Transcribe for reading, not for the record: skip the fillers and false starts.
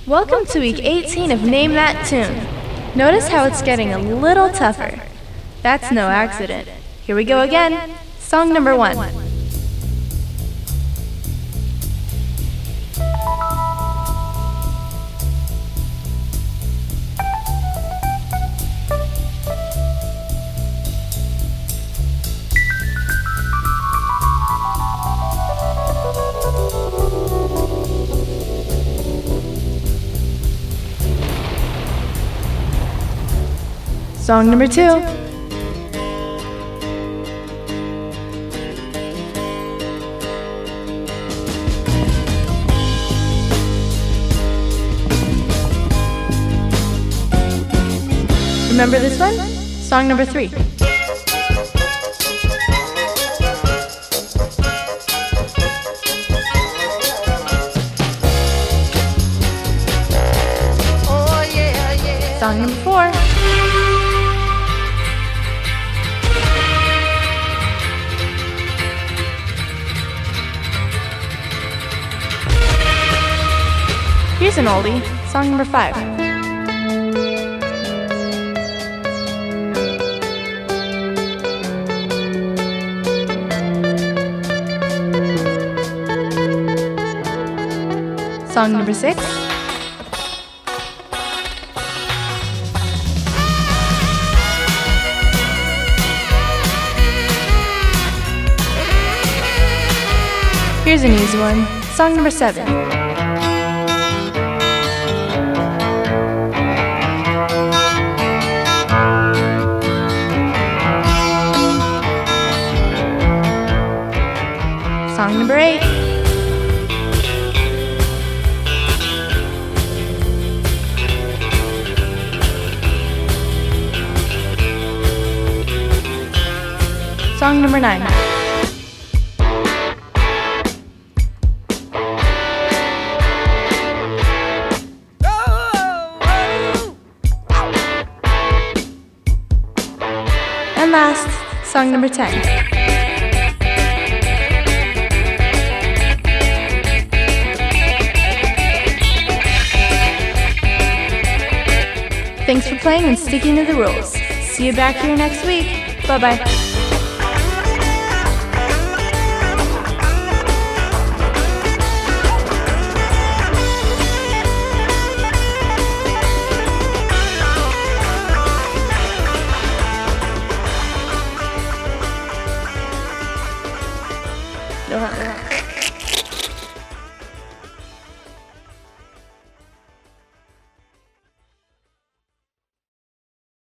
Welcome to week 18 of Name That Tune. Notice how it's getting a little tougher. That's no accident. Here we go again. Song number 1. Song number 2. Remember this one? Song number 3. Song number 4. Here's an oldie, song number 5. Song number 6. Here's an easy one, song number 7. Song number 8. Song number 9. And last, song number 10. Thanks for playing and sticking to the rules. See you back here next week. Bye-bye. Doha.